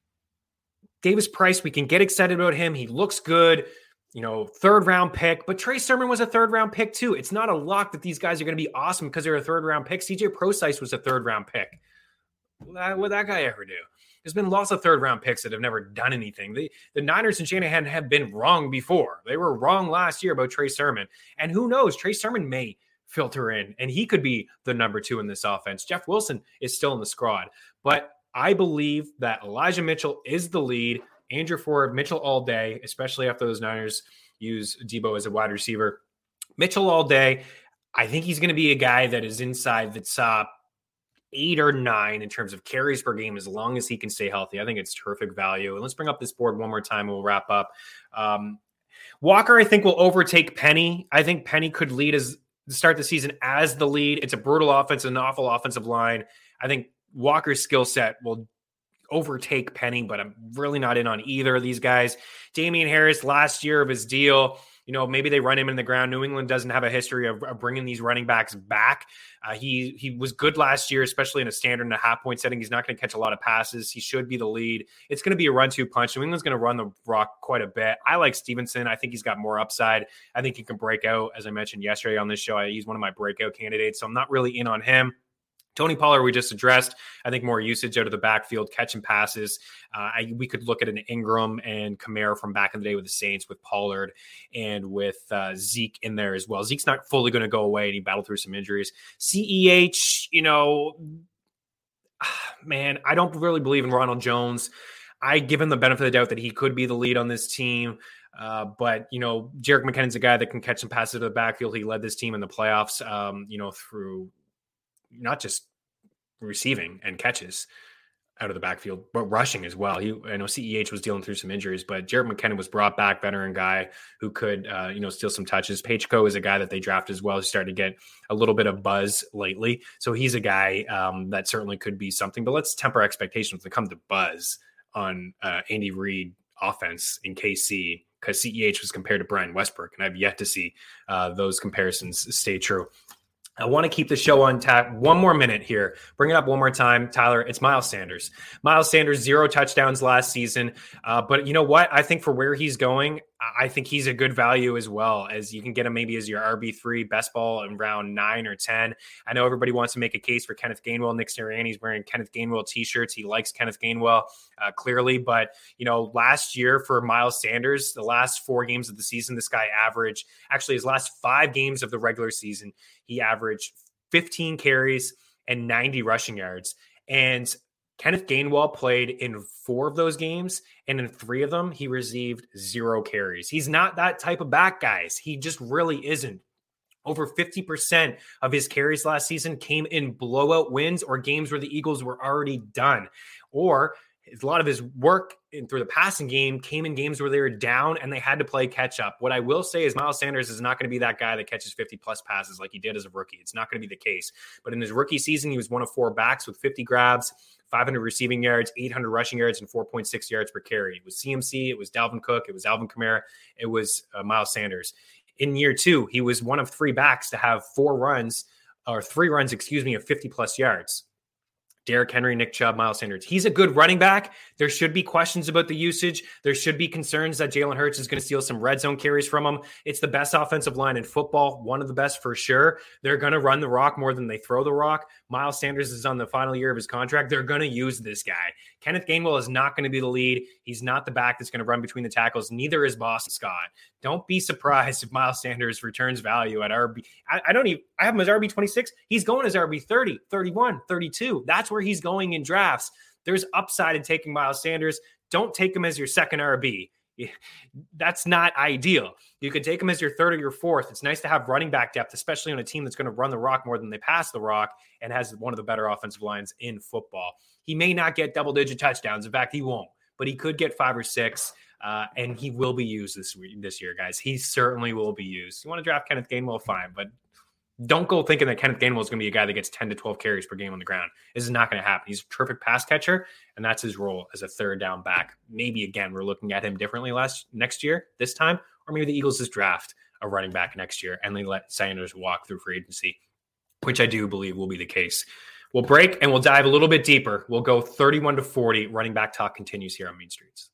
[SPEAKER 1] Davis Price, we can get excited about him. He looks good, you know, third round pick, but Trey Sermon was a third round pick too. It's not a lock that these guys are going to be awesome because they're a third round pick. C J Prosise was a third round pick. What would that guy ever do? There's been lots of third round picks that have never done anything. The, the Niners and Shanahan have been wrong before. They were wrong last year about Trey Sermon. And who knows, Trey Sermon may filter in and he could be the number two in this offense. Jeff Wilson is still in the squad, but I believe that Elijah Mitchell is the lead. Andrew Ford, Mitchell all day, especially after those Niners use Debo as a wide receiver. Mitchell all day. I think he's going to be a guy that is inside the top eight or nine in terms of carries per game as long as he can stay healthy. I think it's terrific value. And let's bring up this board one more time and we'll wrap up. Um, Walker, I think, will overtake Penny. I think Penny could lead as start the season as the lead. It's a brutal offense, an awful offensive line. I think Walker's skill set will overtake Penny, but I'm really not in on either of these guys. Damian Harris, last year of his deal, you know, maybe they run him in the ground. New England doesn't have a history of, of bringing these running backs back. Uh, he he was good last year, especially in a standard and a half point setting. He's not going to catch a lot of passes. He should be the lead. It's going to be a run two punch. New England's going to run the rock quite a bit. I like Stevenson. I think he's got more upside. I think he can break out. As I mentioned yesterday on this show, he's one of my breakout candidates. So I'm not really in on him. Tony Pollard, we just addressed. I think more usage out of the backfield, catching passes. Uh, I, we could look at an Ingram and Kamara from back in the day with the Saints, with Pollard and with uh, Zeke in there as well. Zeke's not fully going to go away, and he battled through some injuries. C E H, you know, man, I don't really believe in Ronald Jones. I give him the benefit of the doubt that he could be the lead on this team. Uh, but, you know, Jerick McKinnon's a guy that can catch some passes to the backfield. He led this team in the playoffs, um, you know, through not just receiving and catches out of the backfield, but rushing as well. He, I know C E H was dealing through some injuries, but Jerick McKinnon was brought back, veteran guy who could, uh, you know, steal some touches. Pacheco is a guy that they drafted as well. He's starting to get a little bit of buzz lately. So he's a guy um, that certainly could be something, but let's temper expectations when it comes to buzz on uh, Andy Reid offense in K C, because C E H was compared to Brian Westbrook, and I've yet to see uh, those comparisons stay true. I want to keep the show on tap. One more minute here. Bring it up one more time, Tyler. It's Miles Sanders. Miles Sanders, zero touchdowns last season. Uh, but you know what? I think for where he's going, I think he's a good value as well, as you can get him maybe as your R B three best ball in round nine or ten. I know everybody wants to make a case for Kenneth Gainwell. Nick Sirianni's wearing Kenneth Gainwell t-shirts. He likes Kenneth Gainwell uh, clearly, but you know, last year for Miles Sanders, the last four games of the season, this guy averaged, actually his last five games of the regular season, he averaged fifteen carries and ninety rushing yards. And Kenneth Gainwell played in four of those games, and in three of them, he received zero carries. He's not that type of back, guys. He just really isn't. Over fifty percent of his carries last season came in blowout wins or games where the Eagles were already done. Or a lot of his work in, through the passing game came in games where they were down and they had to play catch up. What I will say is Miles Sanders is not going to be that guy that catches fifty plus passes like he did as a rookie. It's not going to be the case. But in his rookie season, he was one of four backs with fifty grabs, five hundred receiving yards, eight hundred rushing yards, and four point six yards per carry. It was C M C, it was Dalvin Cook, it was Alvin Kamara, it was uh, Miles Sanders. In year two, he was one of three backs to have four runs, or three runs, excuse me, of fifty plus yards. Derrick Henry, Nick Chubb, Miles Sanders. He's a good running back. There should be questions about the usage. There should be concerns that Jalen Hurts is going to steal some red zone carries from him. It's the best offensive line in football, one of the best for sure. They're going to run the rock more than they throw the rock. Miles Sanders is on the final year of his contract. They're going to use this guy. Kenneth Gainwell is not going to be the lead. He's not the back that's going to run between the tackles. Neither is Boston Scott. Don't be surprised if Miles Sanders returns value at R B. I, I don't even, I have him as R B twenty-six. He's going as R B thirty, thirty-one, thirty-two. That's where he's going in drafts. There's upside in taking Miles Sanders. Don't take him as your second R B. That's not ideal. You could take him as your third or your fourth. It's nice to have running back depth, especially on a team that's going to run the rock more than they pass the rock and has one of the better offensive lines in football. He may not get double-digit touchdowns. In fact, he won't. But he could get five or six, uh, and he will be used this week, this year, guys. He certainly will be used. You want to draft Kenneth Gainwell, fine, but don't go thinking that Kenneth Gainwell is going to be a guy that gets ten to twelve carries per game on the ground. This is not going to happen. He's a terrific pass catcher, and that's his role as a third down back. Maybe, again, we're looking at him differently last next year, this time, or maybe the Eagles just draft a running back next year and they let Sanders walk through free agency, which I do believe will be the case. We'll break and we'll dive a little bit deeper. We'll go thirty-one to forty. Running back talk continues here on Mean Streets.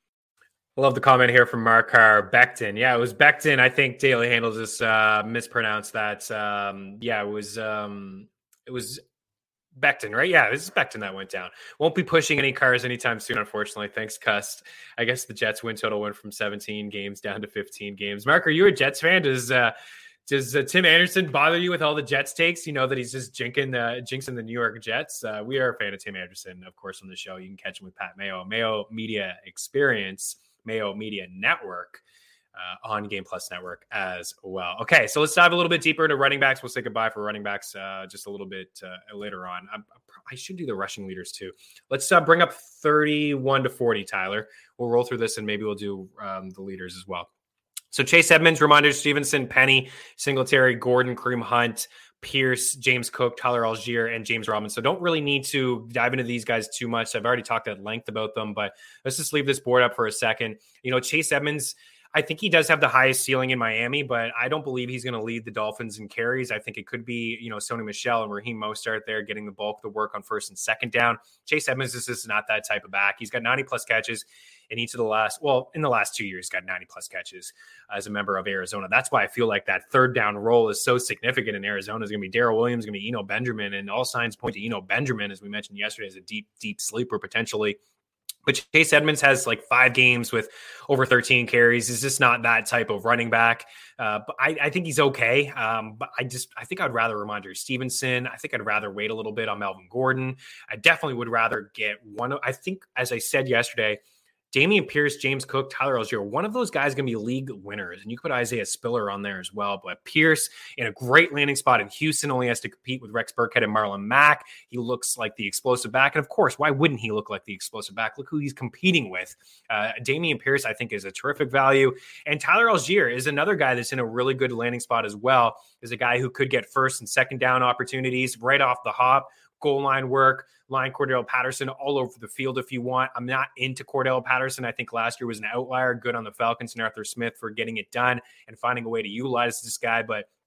[SPEAKER 1] I love the comment here from Markar Becton. Yeah, it was Becton. I think Daily Handle just uh, mispronounced that. Um, yeah, it was um, it was Becton, right? Yeah, this is Becton that went down. Won't be pushing any cars anytime soon, unfortunately. Thanks, Cust. I guess the Jets win total went from seventeen games down to fifteen games. Mark, are you a Jets fan? Does uh, Does uh, Tim Anderson bother you with all the Jets takes? You know that he's just jinxing the, jinxing the New York Jets. Uh, we are a fan of Tim Anderson, of course, on the show. You can catch him with Pat Mayo, Mayo Media Experience, Mayo Media Network, uh, on Game Plus Network as well. Okay, so let's dive a little bit deeper into running backs. We'll say goodbye for running backs uh, just a little bit uh, later on. I, I should do the rushing leaders too. Let's uh, bring up thirty-one to forty, Tyler. We'll roll through this and maybe we'll do um, the leaders as well. So Chase Edmonds, Ramondre Stevenson, Penny, Singletary, Gordon, Kareem Hunt, Pierce, James Cook, Tyler Algier, and James Robinson. So don't really need to dive into these guys too much. I've already talked at length about them, but let's just leave this board up for a second. You know, Chase Edmonds, I think he does have the highest ceiling in Miami, but I don't believe he's going to lead the Dolphins in carries. I think it could be, you know, Sony Michel and Raheem Mostert there getting the bulk of the work on first and second down. Chase Edmonds is just not that type of back. He's got ninety plus catches in each of the last, well, in the last two years, got ninety plus catches as a member of Arizona. That's why I feel like that third down role is so significant in Arizona. Is going to be Darrell Williams, going to be Eno Benjamin, and all signs point to Eno Benjamin, as we mentioned yesterday, as a deep, deep sleeper potentially. But Chase Edmonds has like five games with over thirteen carries. He's just not that type of running back. Uh, but I, I think he's okay. Um, but I just, I think I'd rather Ramondre Stevenson. I think I'd rather wait a little bit on Melvin Gordon. I definitely would rather get one. I think, as I said yesterday, Dameon Pierce, James Cook, Tyler Algier, one of those guys is going to be league winners. And you could put Isaiah Spiller on there as well. But Pierce in a great landing spot in Houston, only has to compete with Rex Burkhead and Marlon Mack. He looks like the explosive back. And of course, why wouldn't he look like the explosive back? Look who he's competing with. Uh, Dameon Pierce, I think, is a terrific value. And Tyler Algier is another guy that's in a really good landing spot as well. Is a guy who could get first and second down opportunities right off the hop. Goal line work, line Cordell Patterson all over the field if you want. I'm not into Cordell Patterson. I think last year was an outlier. Good on the Falcons and Arthur Smith for getting it done and finding a way to utilize this guy. But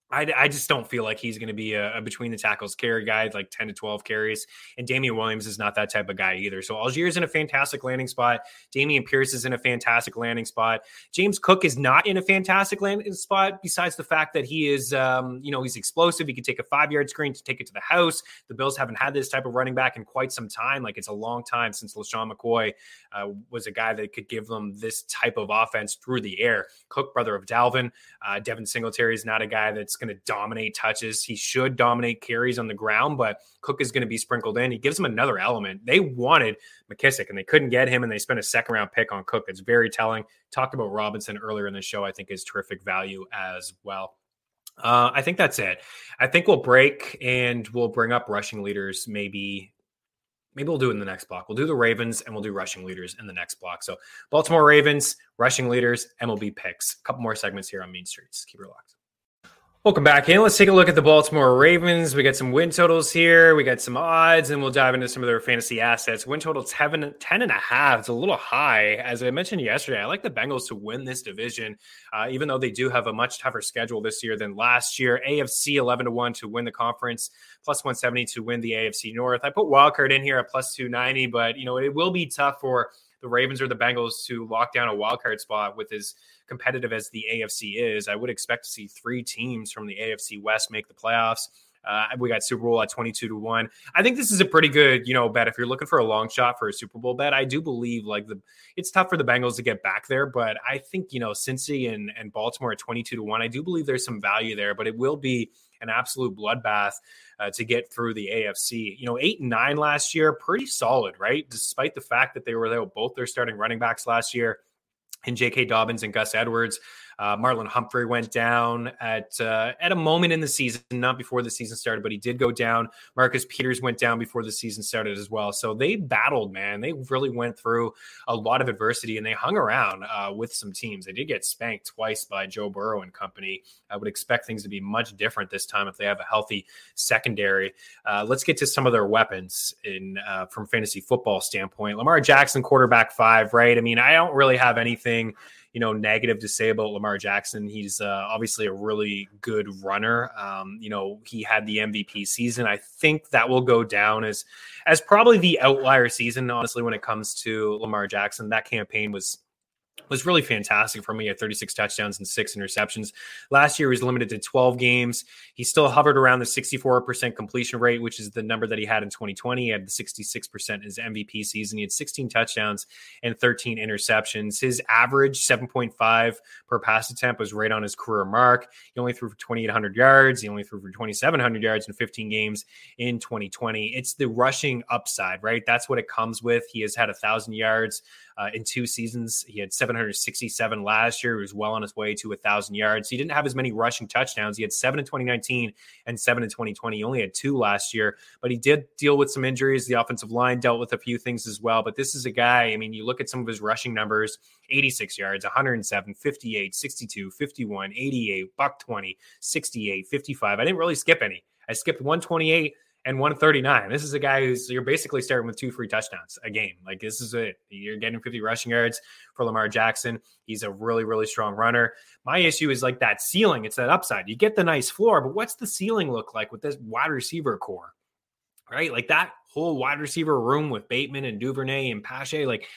[SPEAKER 1] I, I just don't feel like he's going to be a, a between the tackles carry guy, like ten to twelve carries. And Damian Williams is not that type of guy either. So Allgeier's in a fantastic landing spot. Damian Pierce is in a fantastic landing spot. James Cook is not in a fantastic landing spot, besides the fact that he is, um, you know, he's explosive. He can take a five-yard screen to take it to the house. The Bills haven't had this type of running back in quite some time. Like, it's a long time since LaShawn McCoy uh, was a guy that could give them this type of offense through the air. Cook, brother of Dalvin. Uh, Devin Singletary is not a guy that's going to dominate touches. He should dominate carries on the ground, but Cook is going to be sprinkled in. He gives them another element. They wanted McKissick and they couldn't get him, and they spent a second round pick on Cook. It's very telling. Talked about Robinson earlier in the show. I think is terrific value as well. Uh, I think that's it. I think we'll break and we'll bring up rushing leaders. Maybe, maybe we'll do it in the next block. We'll do the Ravens and we'll do rushing leaders in the next block. So Baltimore Ravens, rushing leaders, M L B picks. A couple more segments here on Mean Streets. Keep it locked. Welcome back in. Let's take a look at the Baltimore Ravens. We got some win totals here. We got some odds, and we'll dive into some of their fantasy assets. Win total ten, ten and a half. It's a little high. As I mentioned yesterday, I like the Bengals to win this division, uh, even though they do have a much tougher schedule this year than last year. A F C eleven to one to win the conference, plus one seventy to win the A F C North. I put wildcard in here at plus two ninety, but you know it will be tough for the Ravens or the Bengals to lock down a wildcard spot with as competitive as the A F C is. I would expect to see three teams from the A F C West make the playoffs. Uh, we got Super Bowl at twenty-two to one. I think this is a pretty good, you know, bet. If you're looking for a long shot for a Super Bowl bet, I do believe like the, it's tough for the Bengals to get back there, but I think, you know, Cincy and, and Baltimore at twenty-two to one, I do believe there's some value there, but it will be an absolute bloodbath uh, to get through the A F C. You know, eight and nine last year, pretty solid, right? Despite the fact that they were there with both their starting running backs last year, and J K. Dobbins and Gus Edwards. Uh, Marlon Humphrey went down at uh, at a moment in the season, not before the season started, but he did go down. Marcus Peters went down before the season started as well. So they battled, man. They really went through a lot of adversity, and they hung around uh, with some teams. They did get spanked twice by Joe Burrow and company. I would expect things to be much different this time if they have a healthy secondary. Uh, let's get to some of their weapons in uh, from fantasy football standpoint. Lamar Jackson, quarterback five, right? I mean, I don't really have anything you know, negative to say about Lamar Jackson. He's uh, obviously a really good runner. Um, you know, he had the M V P season. I think that will go down as, as probably the outlier season, honestly, when it comes to Lamar Jackson. That campaign was was really fantastic for me at thirty-six touchdowns and six interceptions. Last year he was limited to twelve games. He still hovered around the sixty-four percent completion rate, which is the number that he had in twenty twenty. He had the sixty-six percent in his M V P season. He had sixteen touchdowns and thirteen interceptions. His average seven point five per pass attempt was right on his career mark. He only threw for twenty-eight hundred yards. He only threw for twenty-seven hundred yards in fifteen games in twenty twenty. It's the rushing upside, right? That's what it comes with. He has had a thousand yards Uh, in two seasons. He had seven hundred sixty-seven last year. He was well on his way to one thousand yards. He didn't have as many rushing touchdowns. He had seven in twenty nineteen and seven in twenty twenty. He only had two last year, but he did deal with some injuries. The offensive line dealt with a few things as well. But this is a guy, I mean, you look at some of his rushing numbers, eighty-six yards, one hundred seven, fifty-eight, sixty-two, fifty-one, eighty-eight, buck twenty, sixty-eight, fifty-five. I didn't really skip any. I skipped one twenty-eight and one thirty-nine. This is a guy who's, you're basically starting with two free touchdowns a game. Like, this is it. You're getting fifty rushing yards for Lamar Jackson. He's a really, really strong runner. My issue is like that ceiling. It's that upside. You get the nice floor, but what's the ceiling look like with this wide receiver core, right? Like that whole wide receiver room with Bateman and Duvernay and Pache, like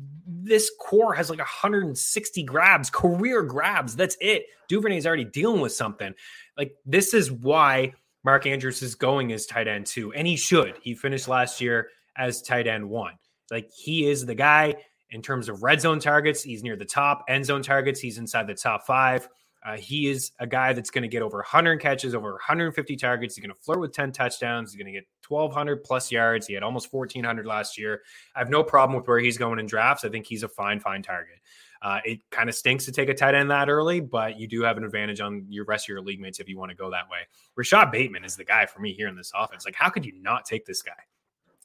[SPEAKER 1] this core has like one hundred sixty grabs, career grabs. That's it. Duvernay's already dealing with something. Like, this is why Mark Andrews is going as tight end two, and he should. He finished last year as tight end one. Like, he is the guy in terms of red zone targets. He's near the top. End zone targets, he's inside the top five. Uh, he is a guy that's going to get over one hundred catches, over one hundred fifty targets. He's going to flirt with ten touchdowns. He's going to get twelve hundred plus yards. He had almost fourteen hundred last year. I have no problem with where he's going in drafts. I think he's a fine, fine target. Uh, it kind of stinks to take a tight end that early, but you do have an advantage on your rest of your league mates if you want to go that way. Rashad Bateman is the guy for me here in this offense. Like, how could you not take this guy?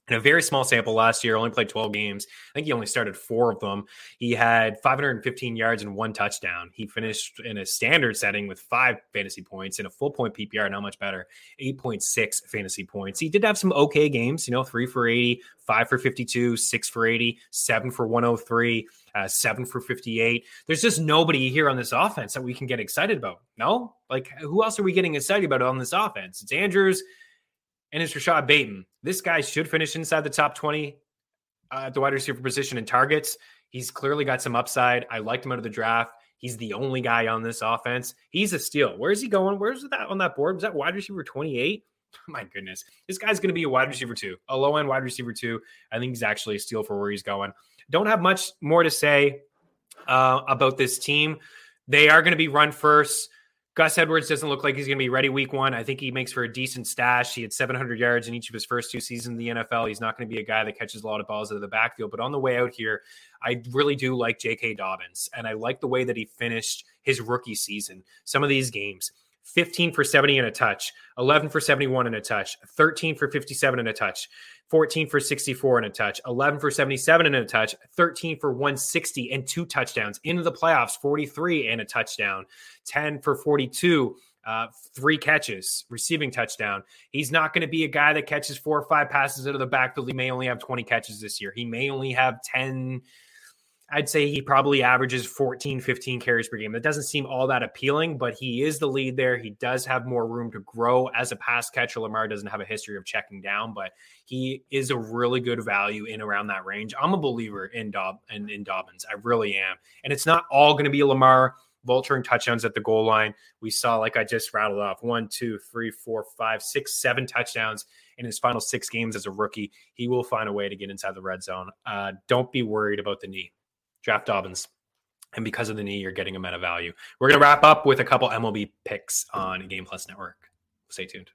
[SPEAKER 1] in a very small sample last year, only played twelve games. I think he only started four of them. He had five hundred fifteen yards and one touchdown. He finished in a standard setting with five fantasy points. In a full point P P R, not much better, eight point six fantasy points. He did have some okay games, you know, three for eighty, five for fifty-two, six for eighty, seven for one oh three, uh, seven for fifty-eight. There's just nobody here on this offense that we can get excited about. No? Like, who else are we getting excited about on this offense? It's Andrews and it's Rashad Bateman. This guy should finish inside the top twenty uh, at the wide receiver position in targets. He's clearly got some upside. I liked him out of the draft. He's the only guy on this offense. He's a steal. Where's he going? Where's that on that board? Was that wide receiver twenty-eight? My goodness. This guy's going to be a wide receiver two, a low-end wide receiver two. I think he's actually a steal for where he's going. Don't have much more to say uh, about this team. They are going to be run first. Gus Edwards doesn't look like he's going to be ready week one. I think he makes for a decent stash. He had seven hundred yards in each of his first two seasons in the N F L. He's not going to be a guy that catches a lot of balls out of the backfield. But on the way out here, I really do like J K. Dobbins. And I like the way that he finished his rookie season. Some of these games, fifteen for seventy and a touch, eleven for seventy-one and a touch, thirteen for fifty-seven and a touch, fourteen for sixty-four and a touch, eleven for seventy-seven and a touch, thirteen for one sixty and two touchdowns. Into the playoffs, forty-three and a touchdown, ten for forty-two, uh, three catches, receiving touchdown. He's not going to be a guy that catches four or five passes out of the backfield. He may only have twenty catches this year. He may only have ten. I'd say he probably averages fourteen, fifteen carries per game. That doesn't seem all that appealing, but he is the lead there. He does have more room to grow as a pass catcher. Lamar doesn't have a history of checking down, but he is a really good value in around that range. I'm a believer in Dob and in Dobbins. I really am. And it's not all going to be Lamar vulturing touchdowns at the goal line. We saw, like I just rattled off, one, two, three, four, five, six, seven touchdowns in his final six games as a rookie. He will find a way to get inside the red zone. Uh, don't be worried about the knee. Draft Dobbins. And because of the knee, you're getting him at a value. We're going to wrap up with a couple M L B picks on Game Plus Network. Stay tuned.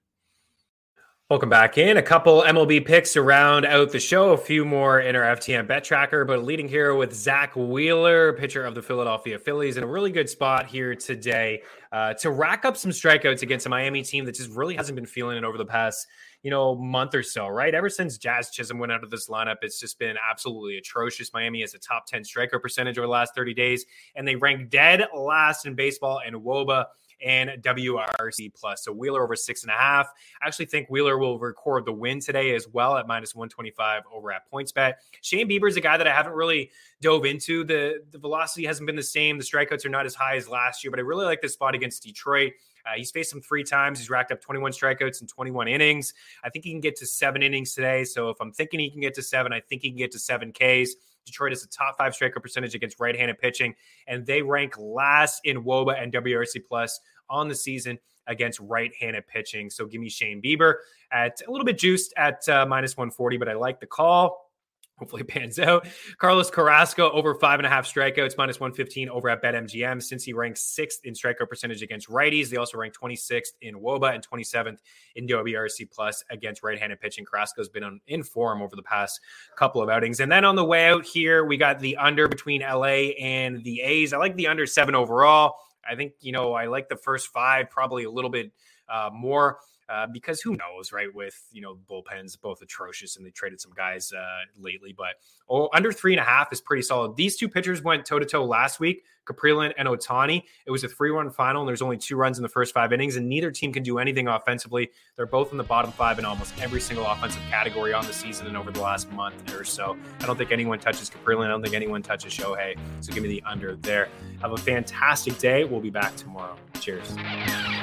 [SPEAKER 1] Welcome back in. A couple M L B picks to round out the show. A few more in our F T N Bet Tracker, but leading here with Zach Wheeler, pitcher of the Philadelphia Phillies, in a really good spot here today uh, to rack up some strikeouts against a Miami team that just really hasn't been feeling it over the past, you know, month or so, right? Ever since Jazz Chisholm went out of this lineup, it's just been absolutely atrocious. Miami has a top ten strikeout percentage over the last thirty days, and they rank dead last in baseball in W O B A and W R C plus. So Wheeler over six and a half. I actually think Wheeler will record the win today as well at minus one twenty-five over at PointsBet. Shane Bieber is a guy that I haven't really dove into. The, the velocity hasn't been the same. The strikeouts are not as high as last year, but I really like this spot against Detroit. Uh, he's faced him three times. He's racked up twenty-one strikeouts in twenty-one innings. I think he can get to seven innings today. So if I'm thinking he can get to seven, I think he can get to seven Ks. Detroit is a top five strikeout percentage against right-handed pitching, and they rank last in W O B A and W R C plus on the season against right-handed pitching. So give me Shane Bieber at a little bit juiced at uh, minus one forty, but I like the call. Hopefully it pans out. Carlos Carrasco over five and a half strikeouts, minus one fifteen over at BetMGM. Since he ranks sixth in strikeout percentage against righties, they also rank twenty-sixth in W O B A and twenty-seventh in W R C plus against right-handed pitching. Carrasco's been on, in form over the past couple of outings. And then on the way out here, we got the under between L A and the A's. I like the under seven overall. I think, you know, I like the first five probably a little bit uh, more. Uh, because who knows, right, with, you know, bullpens, both atrocious, and they traded some guys uh, lately. But oh, under three and a half is pretty solid. These two pitchers went toe-to-toe last week, Kaprilin and Ohtani. It was a three-run final, and there's only two runs in the first five innings, and neither team can do anything offensively. They're both in the bottom five in almost every single offensive category on the season and over the last month or so. I don't think anyone touches Kaprilin. I don't think anyone touches Shohei. So give me the under there. Have a fantastic day. We'll be back tomorrow. Cheers.